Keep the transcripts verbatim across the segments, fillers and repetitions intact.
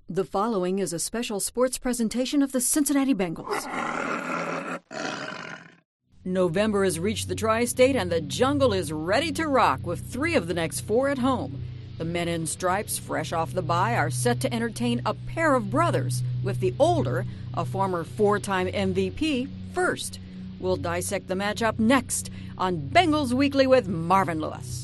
The following is a special sports presentation of the Cincinnati Bengals. November has reached the tri-state and the jungle is ready to rock with three of the next four at home. The men in stripes, fresh off the bye, are set to entertain a pair of brothers, with the older, a former four-time M V P, first. We'll dissect the matchup next on Bengals Weekly with Marvin Lewis.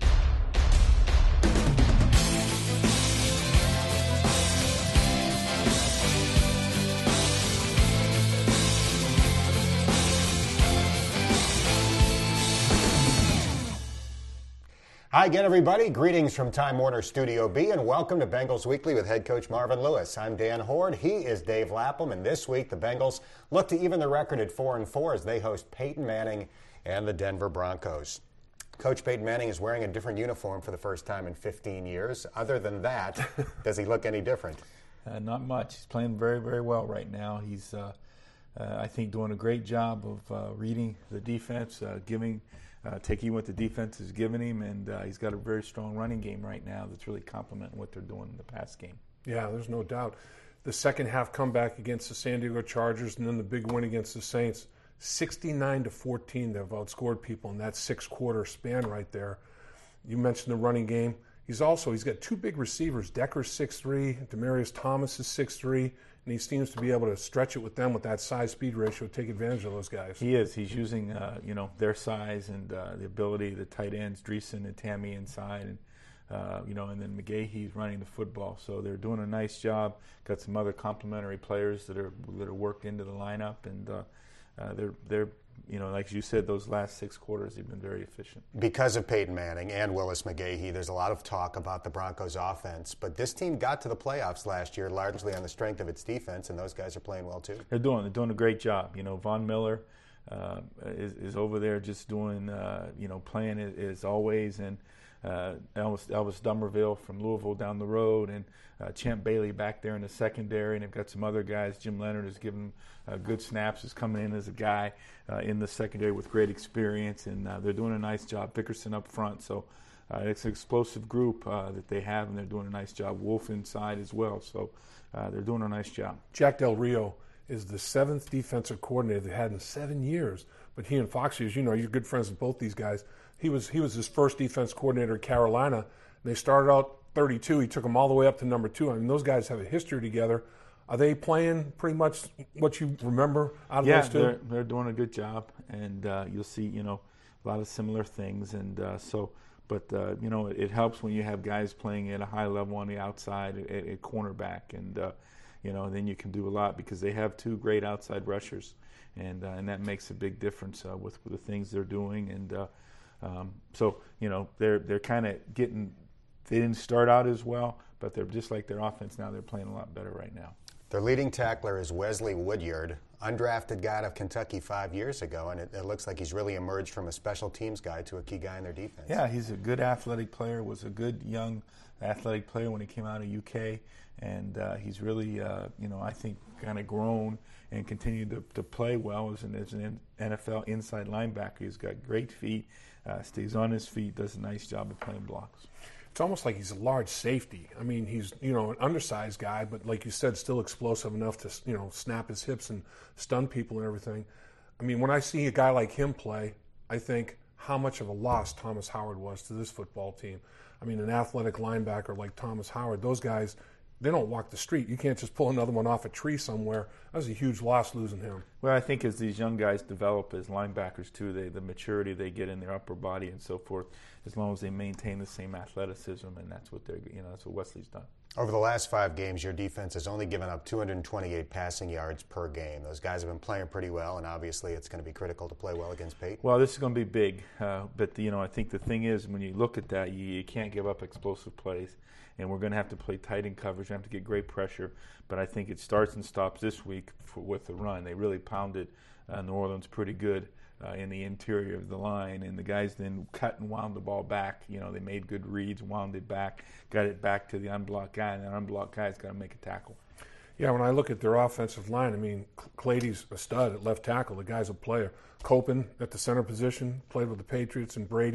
Hi again, everybody. Greetings from Time Warner Studio B, and welcome to Bengals Weekly with head coach Marvin Lewis. I'm Dan Horde. He is Dave Lapham, and this week the Bengals look to even the record at four and four as they host Peyton Manning and the Denver Broncos. Coach Peyton Manning is wearing a different uniform for the first time in fifteen years. Other than that, does he look any different? Uh, not much. He's playing very, very well right now. He's, uh, uh, I think, doing a great job of uh, reading the defense, uh, giving. Uh, taking what the defense is giving him, and uh, he's got a very strong running game right now that's really complementing what they're doing in the pass game. Yeah, there's no doubt. The second half comeback against the San Diego Chargers and then the big win against the Saints, sixty-nine to fourteen, they've outscored people in that six-quarter span right there. You mentioned the running game. He's also, he's got two big receivers. Decker's six three, Demaryius Thomas is six three, and he seems to be able to stretch it with them with that size-speed ratio, take advantage of those guys. He is. He's using, uh, you know, their size and uh, the ability, the tight ends, Dreesen and Tammy inside, and uh, you know, and then McGahee's running the football. So they're doing a nice job. Got some other complementary players that are that are worked into the lineup, and uh, uh, they're they're. You know, like you said, those last six quarters have been very efficient. Because of Peyton Manning and Willis McGahee, there's a lot of talk about the Broncos' offense. But this team got to the playoffs last year largely on the strength of its defense, and those guys are playing well too. They're doing, they're doing a great job. You know, Von Miller uh, is, is over there just doing, uh, you know, playing as, as always, and uh, Elvis, Elvis Dummerville from Louisville down the road, and uh, Champ Bailey back there in the secondary, and they've got some other guys. Jim Leonard is giving uh, good snaps, is coming in as a guy uh, in the secondary with great experience, and uh, they're doing a nice job. Vickerson up front, so uh, it's an explosive group uh, that they have, and they're doing a nice job. Wolf inside as well, so uh, they're doing a nice job. Jack Del Rio is the seventh defensive coordinator they've had in seven years, but he and Foxy, as you know, you're good friends with both these guys. He was he was his first defense coordinator at Carolina. And they started out thirty-two. He took them all the way up to number two. I mean, those guys have a history together. Are they playing pretty much what you remember out of yeah, those two? Yeah, they're, they're doing a good job, and uh, you'll see, you know, a lot of similar things. And uh, so, but uh, you know, it, it helps when you have guys playing at a high level on the outside at, at cornerback, and uh, you know, then you can do a lot because they have two great outside rushers, and uh, and that makes a big difference uh, with, with the things they're doing. And uh, um, so, you know, they're they're kind of getting. They didn't start out as well, but they're just like their offense now. They're playing a lot better right now. Their leading tackler is Wesley Woodyard, undrafted guy out of Kentucky five years ago, and it, it looks like he's really emerged from a special teams guy to a key guy in their defense. Yeah, he's a good athletic player, was a good young athletic player when he came out of U K, and uh, he's really, uh, you know, I think kind of grown and continued to, to play well as an, as an N F L inside linebacker. He's got great feet, uh, stays on his feet, does a nice job of playing blocks. It's almost like he's a large safety. I mean, he's, you know, an undersized guy, but like you said, still explosive enough to, you know, snap his hips and stun people and everything. I mean, when I see a guy like him play, I think how much of a loss Thomas Howard was to this football team. I mean, an athletic linebacker like Thomas Howard, those guys, they don't walk the street. You can't just pull another one off a tree somewhere. That was a huge loss losing him. Well, I think as these young guys develop as linebackers too, they, the maturity they get in their upper body and so forth, as long as they maintain the same athleticism, and that's what they're, you know, that's what Wesley's done. Over the last five games, your defense has only given up two hundred twenty-eight passing yards per game. Those guys have been playing pretty well, and obviously it's going to be critical to play well against Peyton. Well, this is going to be big, uh, but you know, I think the thing is, when you look at that, you, you can't give up explosive plays, and we're going to have to play tight in coverage. We have to get great pressure, but I think it starts and stops this week for, with the run. They really pounded uh, New Orleans pretty good uh, in the interior of the line, and the guys then cut and wound the ball back. You know, they made good reads, wound it back, got it back to the unblocked guy, and that unblocked guy's got to make a tackle. Yeah, when I look at their offensive line, I mean, Clady's a stud at left tackle. The guy's a player. Copen at the center position, played with the Patriots, and Brady.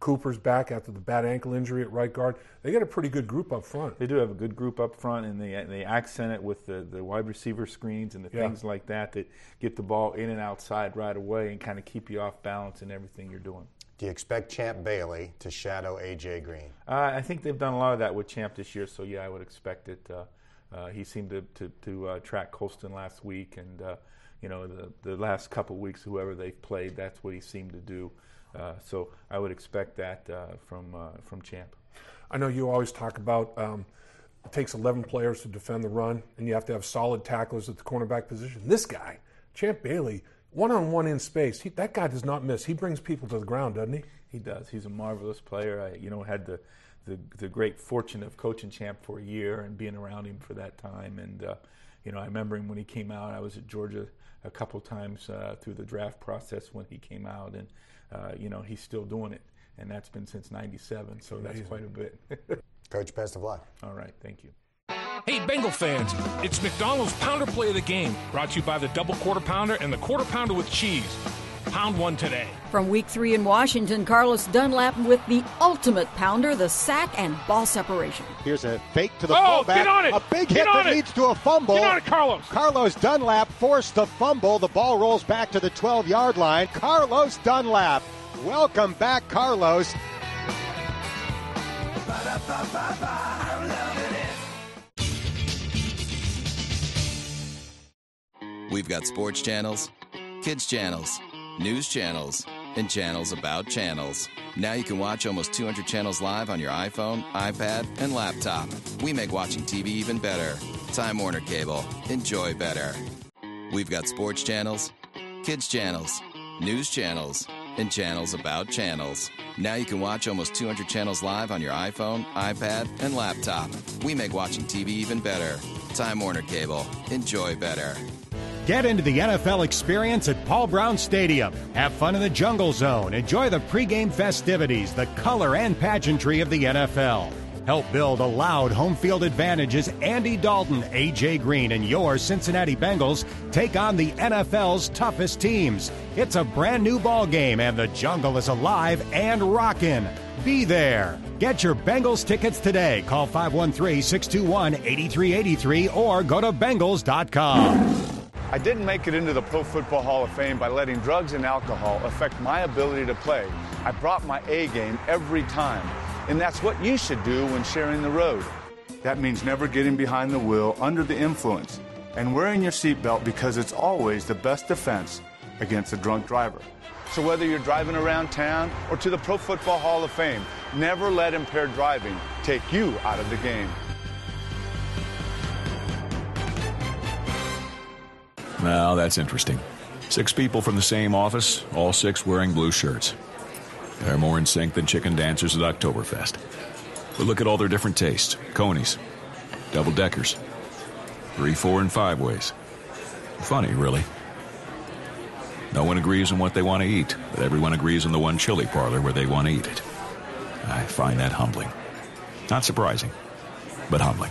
Cooper's back after the bad ankle injury at right guard. They got a pretty good group up front. They do have a good group up front, and they they accent it with the, the wide receiver screens and the Yeah. things like that that get the ball in and outside right away and kind of keep you off balance in everything you're doing. Do you expect Champ Bailey to shadow A J. Green? Uh, I think they've done a lot of that with Champ this year, so yeah, I would expect it. Uh, uh, he seemed to to, to uh, track Colston last week, and uh, you know the the last couple weeks, whoever they've played, that's what he seemed to do. Uh, so I would expect that uh, from uh, from Champ. I know you always talk about um, it takes eleven players to defend the run, and you have to have solid tacklers at the cornerback position. This guy, Champ Bailey, one-on-one in space, he, that guy does not miss. He brings people to the ground, doesn't he? He does. He's a marvelous player. I, you know, had the, the the great fortune of coaching Champ for a year and being around him for that time. And uh, you know, I remember him when he came out. I was at Georgia a couple times uh, through the draft process when he came out, and uh, you know, he's still doing it, and that's been since ninety-seven. So that's Amazing. quite a bit. Coach, best of luck. All right, thank you. Hey, Bengal fans, it's McDonald's Pounder Play of the Game, brought to you by the Double Quarter Pounder and the Quarter Pounder with Cheese. Pound one today. From week three in Washington, Carlos Dunlap with the ultimate pounder, the sack and ball separation. Here's a fake to the Oh, fullback. get on it! A big Get hit on that it! leads to a fumble. Get on it, Carlos! Carlos Dunlap forced the fumble. The ball rolls back to the twelve-yard line. Carlos Dunlap. Welcome back, Carlos. We've got sports channels, kids channels, news channels, and channels about channels. Now you can watch almost two hundred channels live on your iPhone, iPad, and laptop. We make watching T V even better. Time Warner Cable. Enjoy better. We've got sports channels, kids channels, news channels, and channels about channels. Now you can watch almost two hundred channels live on your iPhone, iPad, and laptop. We make watching T V even better. Time Warner Cable. Enjoy better. Get into the N F L experience at Paul Brown Stadium. Have fun in the Jungle Zone. Enjoy the pregame festivities, the color and pageantry of the N F L. Help build a loud home field advantage as Andy Dalton, A J. Green, and your Cincinnati Bengals take on the N F L's toughest teams. It's a brand new ball game, and the Jungle is alive and rockin'. Be there. Get your Bengals tickets today. Call five one three, six two one, eight three eight three or go to Bengals dot com. I didn't make it into the Pro Football Hall of Fame by letting drugs and alcohol affect my ability to play. I brought my A game every time, and that's what you should do when sharing the road. That means never getting behind the wheel under the influence and wearing your seatbelt, because it's always the best defense against a drunk driver. So whether you're driving around town or to the Pro Football Hall of Fame, never let impaired driving take you out of the game. Now, that's interesting. Six people from the same office, all six wearing blue shirts. They're more in sync than chicken dancers at Oktoberfest. But look at all their different tastes. Conies, double-deckers, three, four, and five ways. Funny, really. No one agrees on what they want to eat, but everyone agrees on the one chili parlor where they want to eat it. I find that humbling. Not surprising, but humbling.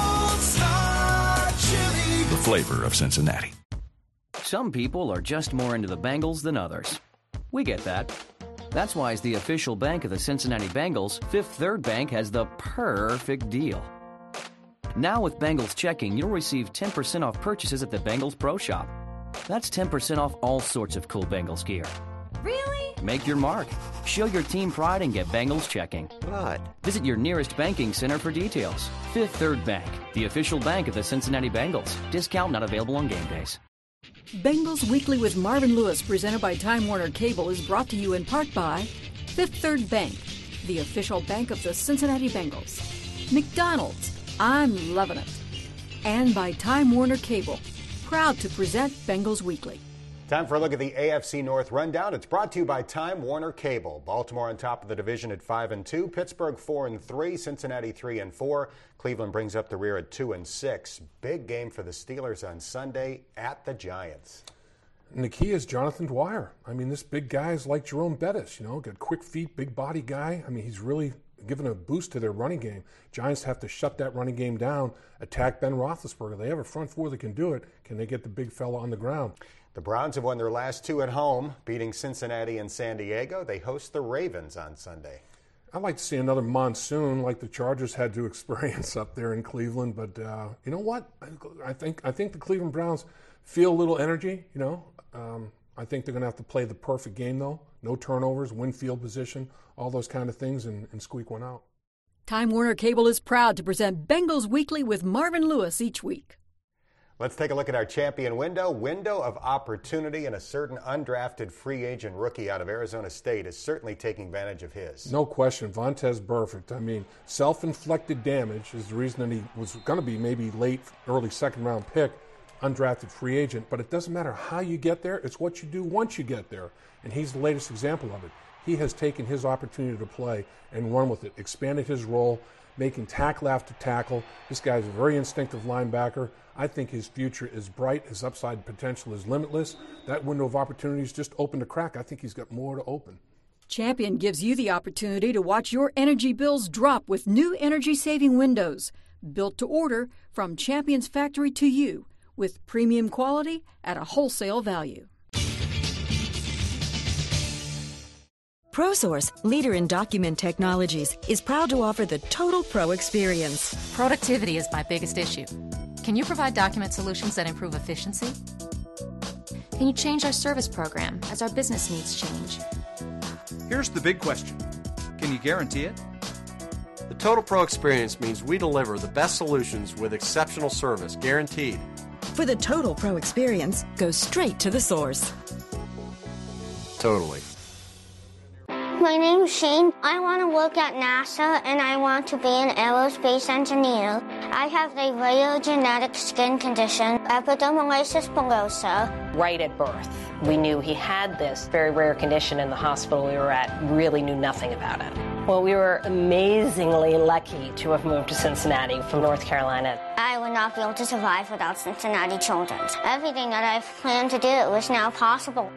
The flavor of Cincinnati. Some people are just more into the Bengals than others. We get that. That's why, as the official bank of the Cincinnati Bengals, Fifth Third Bank has the perfect deal. Now with Bengals checking, you'll receive ten percent off purchases at the Bengals Pro Shop. That's ten percent off all sorts of cool Bengals gear. Really? Make your mark. Show your team pride and get Bengals checking. What? Visit your nearest banking center for details. Fifth Third Bank, the official bank of the Cincinnati Bengals. Discount not available on game days. Bengals Weekly with Marvin Lewis, presented by Time Warner Cable, is brought to you in part by Fifth Third Bank, the official bank of the Cincinnati Bengals. McDonald's, I'm loving it. And by Time Warner Cable, proud to present Bengals Weekly. Time for a look at the A F C North rundown. It's brought to you by Time Warner Cable. Baltimore on top of the division at five and two, Pittsburgh four and three, Cincinnati three and four. Cleveland brings up the rear at two and six. Big game for the Steelers on Sunday at the Giants. And the key is Jonathan Dwyer. I mean, this big guy is like Jerome Bettis, you know, got quick feet, big body guy. I mean, he's really given a boost to their running game. Giants have to shut that running game down, attack Ben Roethlisberger. They have a front four that can do it. Can they get the big fella on the ground? The Browns have won their last two at home, beating Cincinnati and San Diego. They host the Ravens on Sunday. I'd like to see another monsoon like the Chargers had to experience up there in Cleveland. But uh, you know what? I think I think the Cleveland Browns feel a little energy. You know, um, I think they're going to have to play the perfect game, though. No turnovers, win field position, all those kind of things, and, and squeak one out. Time Warner Cable is proud to present Bengals Weekly with Marvin Lewis each week. Let's take a look at our champion window. Window of opportunity, and a certain undrafted free agent rookie out of Arizona State is certainly taking advantage of his. No question. Vontaze Burfict. I mean, self-inflicted damage is the reason that he was going to be maybe late, early second-round pick, undrafted free agent. But it doesn't matter how you get there. It's what you do once you get there. And he's the latest example of it. He has taken his opportunity to play and run with it, expanded his role, making tackle after tackle. This guy's a very instinctive linebacker. I think his future is bright. His upside potential is limitless. That window of opportunity is just open to crack. I think he's got more to open. Champion gives you the opportunity to watch your energy bills drop with new energy-saving windows. Built to order from Champion's factory to you with premium quality at a wholesale value. ProSource, leader in document technologies, is proud to offer the Total Pro experience. Productivity is my biggest issue. Can you provide document solutions that improve efficiency? Can you change our service program as our business needs change? Here's the big question. Can you guarantee it? The Total Pro experience means we deliver the best solutions with exceptional service, guaranteed. For the Total Pro experience, go straight to the source. Totally. My name's Shane. I want to work at NASA and I want to be an aerospace engineer. I have a rare genetic skin condition, epidermolysis bullosa. Right at birth, we knew he had this very rare condition, and the hospital we were at really knew nothing about it. Well, we were amazingly lucky to have moved to Cincinnati from North Carolina. I would not be able to survive without Cincinnati Children's. Everything that I've planned to do is now possible.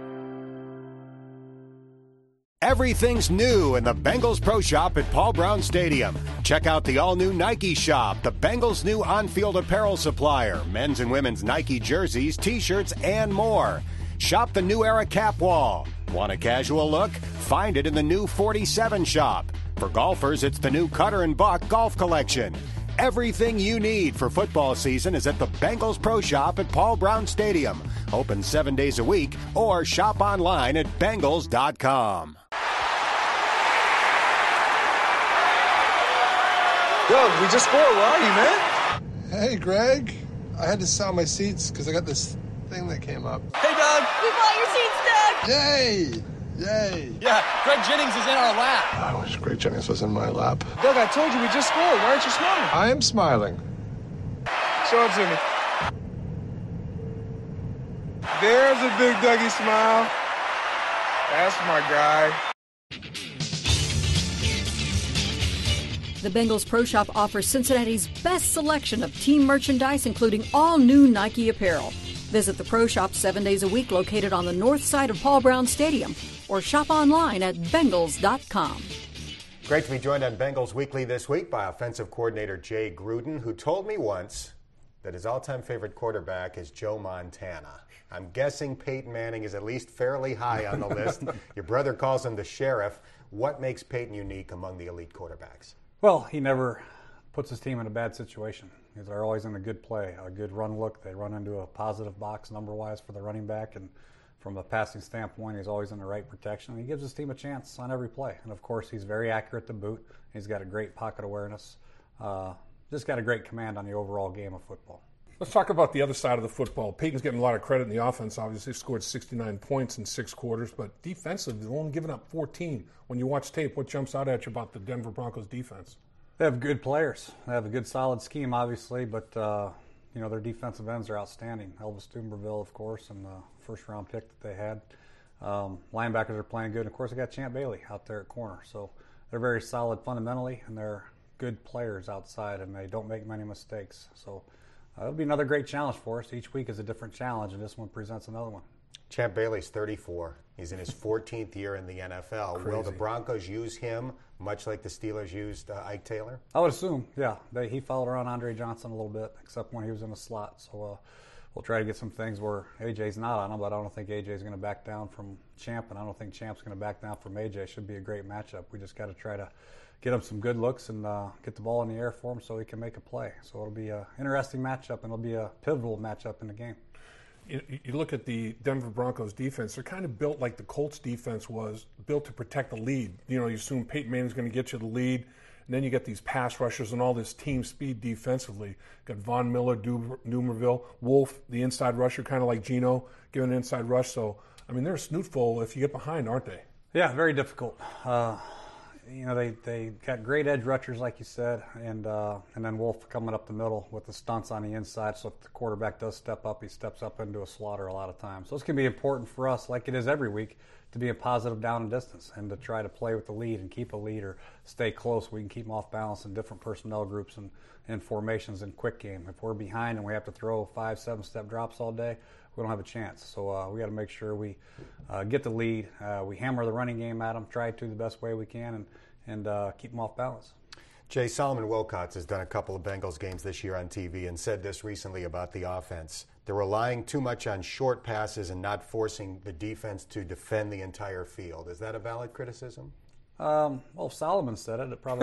Everything's new in the Bengals Pro Shop at Paul Brown Stadium. Check out the all-new Nike Shop, the Bengals' new on-field apparel supplier, men's and women's Nike jerseys, T-shirts, and more. Shop the New Era Cap Wall. Want a casual look? Find it in the new forty-seven Shop. For golfers, it's the new Cutter and Buck Golf Collection. Everything you need for football season is at the Bengals Pro Shop at Paul Brown Stadium. Open seven days a week, or shop online at Bengals dot com. Yo, we just scored. Where are you, man? Hey, Greg. I had to sell my seats because I got this thing that came up. Hey, Doug. We bought your seats, Doug. Yay. Yay. Yeah, Greg Jennings is in our lap. I wish Greg Jennings was in my lap. Doug, I told you we just scored. Why aren't you smiling? I am smiling. Show it to me. There's a big Dougie smile. That's my guy. The Bengals Pro Shop offers Cincinnati's best selection of team merchandise, including all new Nike apparel. Visit the Pro Shop seven days a week, located on the north side of Paul Brown Stadium, or shop online at Bengals dot com. Great to be joined on Bengals Weekly this week by offensive coordinator Jay Gruden, who told me once that his all-time favorite quarterback is Joe Montana. I'm guessing Peyton Manning is at least fairly high on the list. Your brother calls him the sheriff. What makes Peyton unique among the elite quarterbacks? Well, he never puts his team in a bad situation. They're always in a good play, a good run look. They run into a positive box number-wise for the running back, and from a passing standpoint, he's always in the right protection. He gives his team a chance on every play. And, of course, he's very accurate to boot. He's got a great pocket awareness. Uh, just got a great command on the overall game of football. Let's talk about the other side of the football. Peyton's getting a lot of credit in the offense. Obviously, scored sixty-nine points in six quarters, but defensively, they've only given up fourteen. When you watch tape, what jumps out at you about the Denver Broncos defense? They have good players. They have a good, solid scheme, obviously, but uh, you know, their defensive ends are outstanding. Elvis Dumerville, of course, and the first-round pick that they had. Um, linebackers are playing good. And of course, they got Champ Bailey out there at corner. So they're very solid fundamentally, and they're good players outside, and they don't make many mistakes. So uh, it'll be another great challenge for us. Each week is a different challenge, and this one presents another one. Champ Bailey's thirty-four. He's in his fourteenth year in the N F L. Crazy. Will the Broncos use him much like the Steelers used uh, Ike Taylor? I would assume, yeah. They, he followed around Andre Johnson a little bit, except when he was in the slot. So uh, we'll try to get some things where A J's not on him, but I don't think A J's going to back down from Champ, and I don't think Champ's going to back down from A J. Should be a great matchup. We just got to try to get him some good looks and uh, get the ball in the air for him so he can make a play. So it'll be an interesting matchup, and it'll be a pivotal matchup in the game. You, you look at the Denver Broncos defense, they're kind of built like the Colts defense was, built to protect the lead. You know, you assume Peyton Manning's going to get you the lead, and then you get these pass rushers and all this team speed defensively. Got Von Miller, Dumerville, Wolf, the inside rusher, kind of like Geno, giving an inside rush. So, I mean, they're a snootful if you get behind, aren't they? Yeah, very difficult. Uh, you know, they, they got great edge rushers, like you said, and uh, and then Wolf coming up the middle with the stunts on the inside. So if the quarterback does step up, he steps up into a slaughter a lot of times. So it's going to be important for us, like it is every week, to be a positive down and distance and to try to play with the lead and keep a lead or stay close. We can keep them off balance in different personnel groups and, and formations in quick game. If we're behind and we have to throw five, seven step drops all day, we don't have a chance. So uh, we got to make sure we uh, get the lead. Uh, we hammer the running game at them, try to the best way we can, and, and uh, keep them off balance. Jay, Solomon Wilcots has done a couple of Bengals games this year on T V and said this recently about the offense. They're relying too much on short passes and not forcing the defense to defend the entire field. Is that a valid criticism? Um, well, if Solomon said it, it probably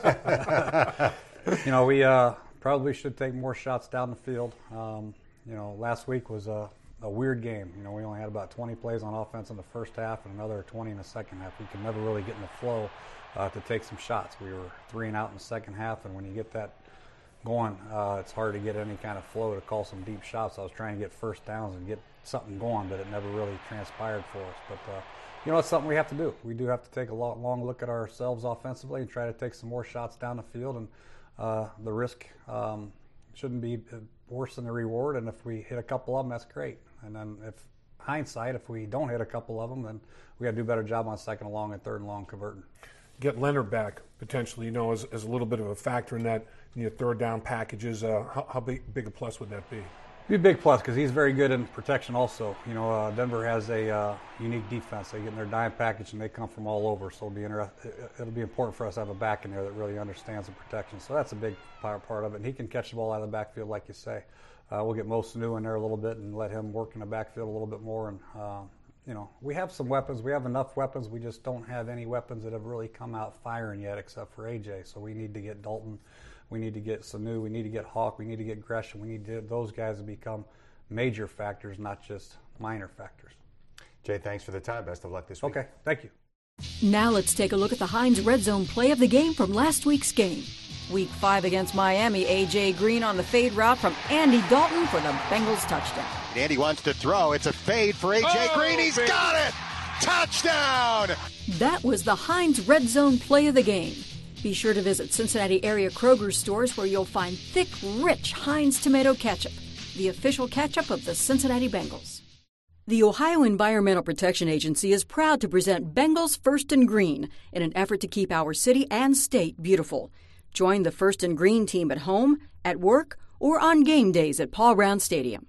is. you know, we uh, probably should take more shots down the field. Um, you know, last week was a, a weird game. You know, we only had about twenty plays on offense in the first half and another twenty in the second half. We could never really get in the flow uh, to take some shots. We were three and out in the second half, and when you get that going, uh, it's hard to get any kind of flow to call some deep shots. I was trying to get first downs and get something going, but it never really transpired for us. But, uh, you know, it's something we have to do. We do have to take a long, long look at ourselves offensively and try to take some more shots down the field, and uh, the risk um, shouldn't be worse than the reward, and if we hit a couple of them, that's great. And then if hindsight, if we don't hit a couple of them, then we got to do a better job on second and long and third and long converting. Get Leonard back potentially, you know, as, as a little bit of a factor in that, you know, third down packages. Uh, how how big, big a plus would that be? Be a big plus because he's very good in protection also. You know, uh, Denver has a uh, unique defense. They get in their dime package and they come from all over. So it'll be, inter- it'll be important for us to have a back in there that really understands the protection. So that's a big part, part of it. And he can catch the ball out of the backfield, like you say. Uh, we'll get Mo Sanu in there a little bit and let him work in the backfield a little bit more. And, uh, you know, we have some weapons. We have enough weapons. We just don't have any weapons that have really come out firing yet except for A J. So we need to get Dalton. We need to get Sanu. We need to get Hawk. We need to get Gresham. We need to, those guys to become major factors, not just minor factors. Jay, thanks for the time. Best of luck this week. Okay, thank you. Now let's take a look at the Heinz Red Zone play of the game from last week's game. Week five against Miami, A J Green on the fade route from Andy Dalton for the Bengals touchdown. Andy wants to throw. It's a fade for A J oh, Green. He's baby. got it! Touchdown! That was the Heinz Red Zone play of the game. Be sure to visit Cincinnati area Kroger stores where you'll find thick, rich Heinz tomato ketchup, the official ketchup of the Cincinnati Bengals. The Ohio Environmental Protection Agency is proud to present Bengals First and Green in an effort to keep our city and state beautiful. Join the First and Green team at home, at work, or on game days at Paul Brown Stadium.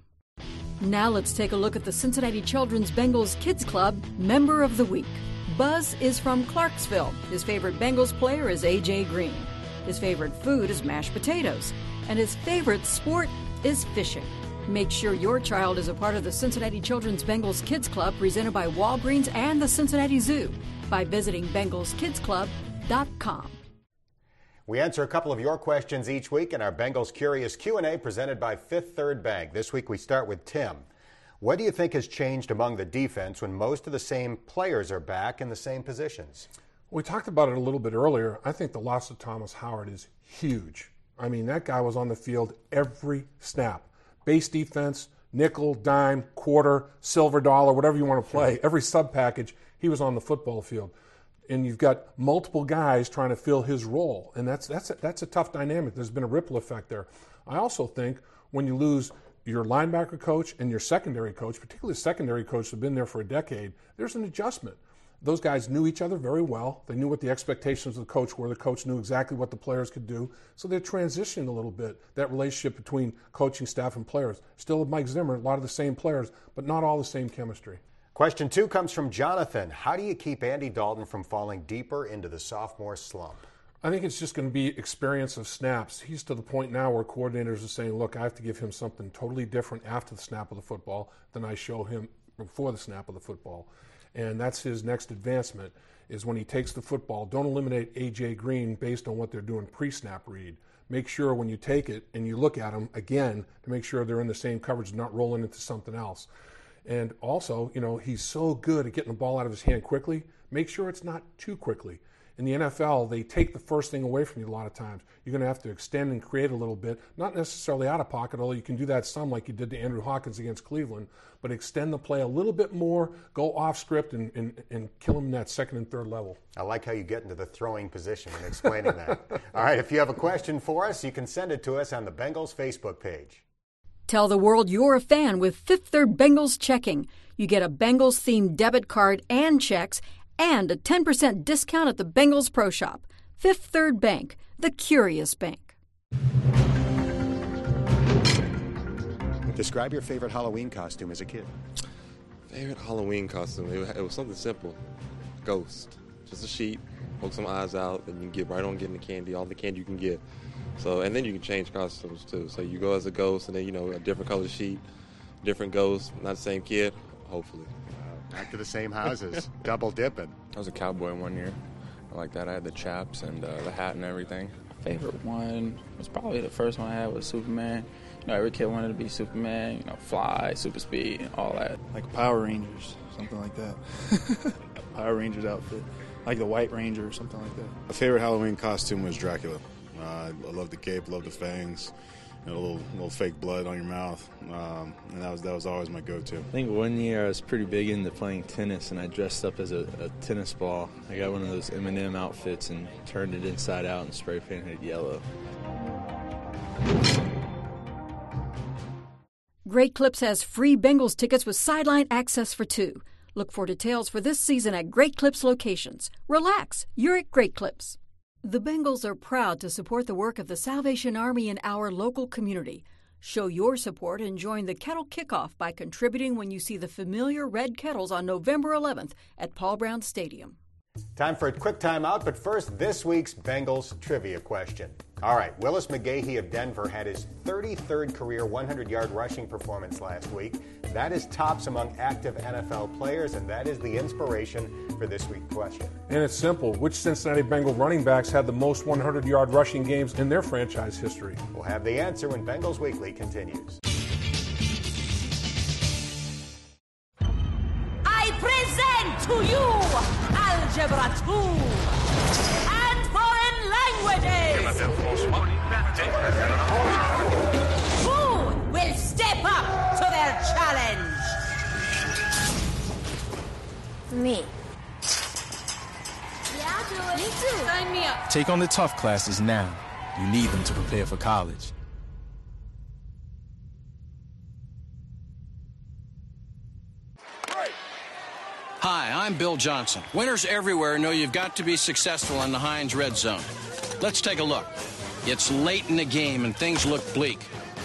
Now let's take a look at the Cincinnati Children's Bengals Kids Club Member of the Week. Buzz is from Clarksville. His favorite Bengals player is A J Green. His favorite food is mashed potatoes. And his favorite sport is fishing. Make sure your child is a part of the Cincinnati Children's Bengals Kids Club presented by Walgreens and the Cincinnati Zoo by visiting Bengals Kids Club dot com. We answer a couple of your questions each week in our Bengals Curious Q and A presented by Fifth Third Bank. This week we start with Tim. What do you think has changed among the defense when most of the same players are back in the same positions? We talked about it a little bit earlier. I think the loss of Thomas Howard is huge. I mean, that guy was on the field every snap. Base defense, nickel, dime, quarter, silver dollar, whatever you want to play. Every sub package, he was on the football field. And you've got multiple guys trying to fill his role. And that's that's a, that's a tough dynamic. There's been a ripple effect there. I also think when you lose your linebacker coach and your secondary coach, particularly the secondary coach who've been there for a decade, there's an adjustment. Those guys knew each other very well. They knew what the expectations of the coach were. The coach knew exactly what the players could do. So they're transitioning a little bit, that relationship between coaching staff and players. Still with Mike Zimmer, a lot of the same players, but not all the same chemistry. Question two comes from Jonathan. How do you keep Andy Dalton from falling deeper into the sophomore slump? I think it's just going to be experience of snaps. He's to the point now where coordinators are saying, look, I have to give him something totally different after the snap of the football than I show him before the snap of the football. And that's his next advancement, is when he takes the football, don't eliminate A J Green based on what they're doing pre-snap read. Make sure when you take it and you look at them again to make sure they're in the same coverage, not rolling into something else. And also, you know, he's so good at getting the ball out of his hand quickly. Make sure it's not too quickly. In the N F L, they take the first thing away from you a lot of times. You're going to have to extend and create a little bit, not necessarily out of pocket, although you can do that some like you did to Andrew Hawkins against Cleveland, but extend the play a little bit more, go off script, and, and, and kill him in that second and third level. I like how you get into the throwing position and explaining that. All right, if you have a question for us, you can send it to us on the Bengals Facebook page. Tell the world you're a fan with Fifth Third Bengals Checking. You get a Bengals-themed debit card and checks, and a ten percent discount at the Bengals Pro Shop. Fifth Third Bank, the curious bank. Describe your favorite Halloween costume as a kid. Favorite Halloween costume? It was, it was something simple. Ghost. Just a sheet, poke some eyes out, and you can get right on getting the candy, all the candy you can get. So, and then you can change costumes too. So you go as a ghost, and then, you know, a different color sheet, different ghost, not the same kid, hopefully. Back to the same houses, double dipping. I was a cowboy one year. I like that. I had the chaps and uh, the hat and everything. Favorite one was probably the first one I had was Superman. You know, every kid wanted to be Superman, you know, fly, super speed, all that. Like Power Rangers, something like that. Power Rangers outfit, like the White Ranger or something like that. My favorite Halloween costume was Dracula. Uh, I love the cape, love the fangs. You know, a little, little fake blood on your mouth, um, and that was that was always my go-to. I think one year I was pretty big into playing tennis, and I dressed up as a, a tennis ball. I got one of those M and M outfits and turned it inside out and spray painted it yellow. Great Clips has free Bengals tickets with sideline access for two. Look for details for this season at Great Clips locations. Relax, you're at Great Clips. The Bengals are proud to support the work of the Salvation Army in our local community. Show your support and join the Kettle Kickoff by contributing when you see the familiar red kettles on November eleventh at Paul Brown Stadium. Time for a quick timeout, but first, this week's Bengals trivia question. All right, Willis McGahee of Denver had his thirty-third career hundred-yard rushing performance last week. That is tops among active N F L players, and that is the inspiration for this week's question. And it's simple. Which Cincinnati Bengal running backs had the most hundred-yard rushing games in their franchise history? We'll have the answer when Bengals Weekly continues. I present to you Algebra two and foreign languages. Who will step up to their challenge? Me. Yeah, I'll do it. Me too. Sign me up. Take on the tough classes now. You need them to prepare for college. Hi, I'm Bill Johnson. Winners everywhere know you've got to be successful in the Heinz Red Zone. Let's take a look. It's late in the game and things look bleak.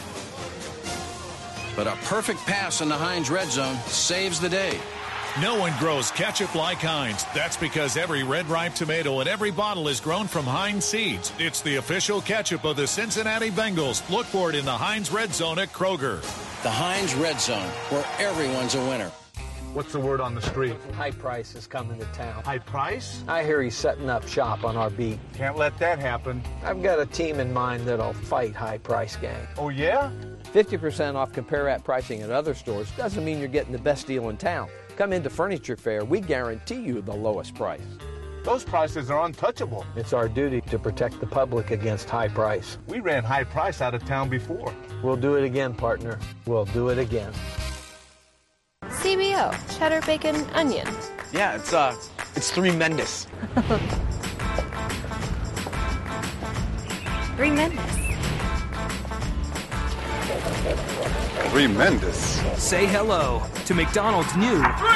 But a perfect pass in the Heinz Red Zone saves the day. No one grows ketchup like Heinz. That's because every red ripe tomato in every bottle is grown from Heinz seeds. It's the official ketchup of the Cincinnati Bengals. Look for it in the Heinz Red Zone at Kroger. The Heinz Red Zone, where everyone's a winner. What's the word on the street? High Price is coming to town. High Price? I hear he's setting up shop on our beat. Can't let that happen. I've got a team in mind that'll fight High Price gang. Oh, yeah? fifty percent off compare-at pricing at other stores doesn't mean you're getting the best deal in town. Come into Furniture Fair, we guarantee you the lowest price. Those prices are untouchable. It's our duty to protect the public against High Price. We ran High Price out of town before. We'll do it again, partner. We'll do it again. C B O, cheddar, bacon, onion. Yeah, it's uh, it's tremendous. Tremendous. Tremendous. Say hello to McDonald's new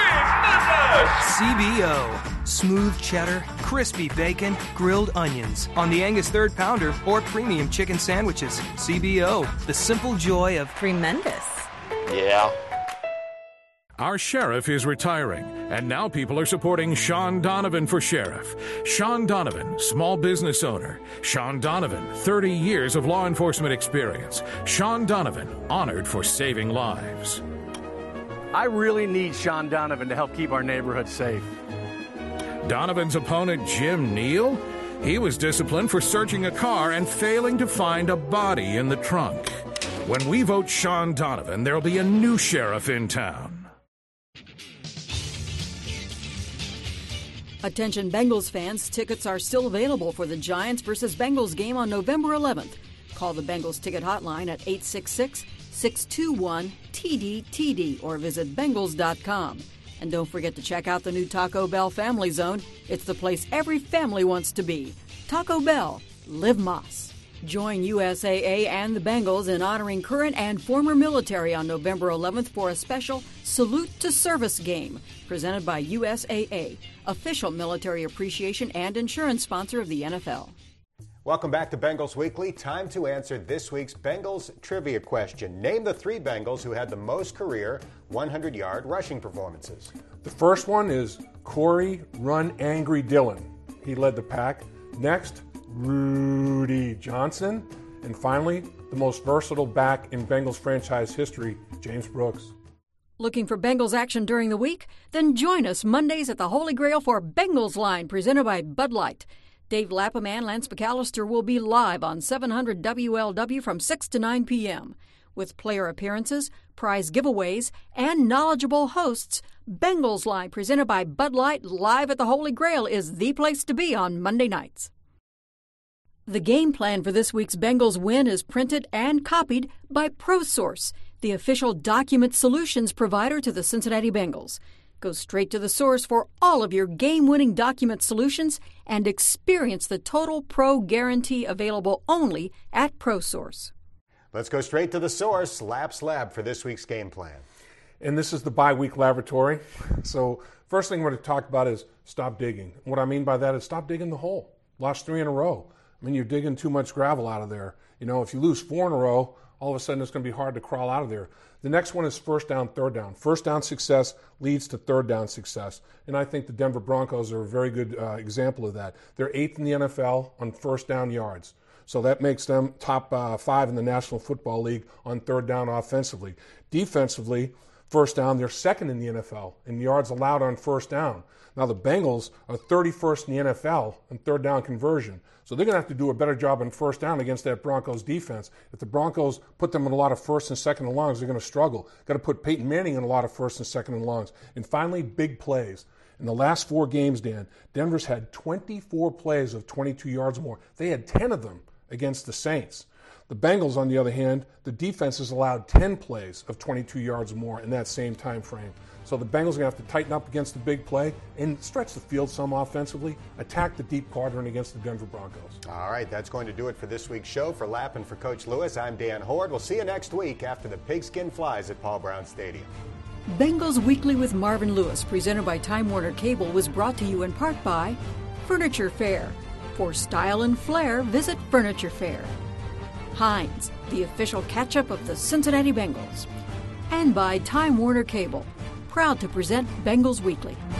C B O. Smooth cheddar, crispy bacon, grilled onions on the Angus third pounder or premium chicken sandwiches. C B O, the simple joy of tremendous. Yeah. Our sheriff is retiring, and now people are supporting Sean Donovan for sheriff. Sean Donovan, small business owner. Sean Donovan, thirty years of law enforcement experience. Sean Donovan, honored for saving lives. I really need Sean Donovan to help keep our neighborhood safe. Donovan's opponent, Jim Neal, he was disciplined for searching a car and failing to find a body in the trunk. When we vote Sean Donovan, there'll be a new sheriff in town. Attention Bengals fans, tickets are still available for the Giants versus Bengals game on November eleventh. Call the Bengals ticket hotline at eight six six, six two one, T D T D or visit Bengals dot com. And don't forget to check out the new Taco Bell Family Zone. It's the place every family wants to be. Taco Bell, live Moss. Join U S A A and the Bengals in honoring current and former military on November eleventh for a special Salute to Service game presented by U S A A, official military appreciation and insurance sponsor of the N F L. Welcome back to Bengals Weekly. Time to answer this week's Bengals trivia question. Name the three Bengals who had the most career hundred-yard rushing performances. The first one is Corey Run Angry Dillon. He led the pack. Next, Rudy Johnson. And finally, the most versatile back in Bengals franchise history, James Brooks. Looking for Bengals action during the week? Then join us Mondays at the Holy Grail for Bengals Line, presented by Bud Light. Dave Lapham and Lance McAllister will be live on seven hundred W L W from six to nine p.m. With player appearances, prize giveaways, and knowledgeable hosts, Bengals Line, presented by Bud Light, live at the Holy Grail, is the place to be on Monday nights. The game plan for this week's Bengals win is printed and copied by ProSource, the official document solutions provider to the Cincinnati Bengals. Go straight to the source for all of your game-winning document solutions and experience the Total Pro guarantee available only at ProSource. Let's go straight to the source, Laps Lab, for this week's game plan. And this is the bye-week laboratory. So first thing we're going to talk about is stop digging. What I mean by that is stop digging the hole. Lost three in a row. I mean, you're digging too much gravel out of there. You know, if you lose four in a row, all of a sudden it's going to be hard to crawl out of there. The next one is first down, third down. First down success leads to third down success. And I think the Denver Broncos are a very good uh, example of that. They're eighth in the N F L on first down yards. So that makes them top uh, five in the National Football League on third down offensively. Defensively, first down, they're second in the N F L in yards allowed on first down. Now the Bengals are thirty-first in the N F L in third down conversion. So they're going to have to do a better job on first down against that Broncos defense. If the Broncos put them in a lot of first and second and longs, they're going to struggle. Got to put Peyton Manning in a lot of first and second and longs. And finally, big plays. In the last four games, Dan, Denver's had twenty-four plays of twenty-two yards or more. They had ten of them against the Saints. The Bengals, on the other hand, the defense has allowed ten plays of twenty-two yards or more in that same time frame. So the Bengals are going to have to tighten up against the big play and stretch the field some offensively, attack the deep quadrant against the Denver Broncos. All right, that's going to do it for this week's show. For Lapp and for Coach Lewis, I'm Dan Horde. We'll see you next week after the Pigskin Flies at Paul Brown Stadium. Bengals Weekly with Marvin Lewis, presented by Time Warner Cable, was brought to you in part by Furniture Fair. For style and flair, visit Furniture Fair. Heinz, the official ketchup of the Cincinnati Bengals. And by Time Warner Cable, proud to present Bengals Weekly.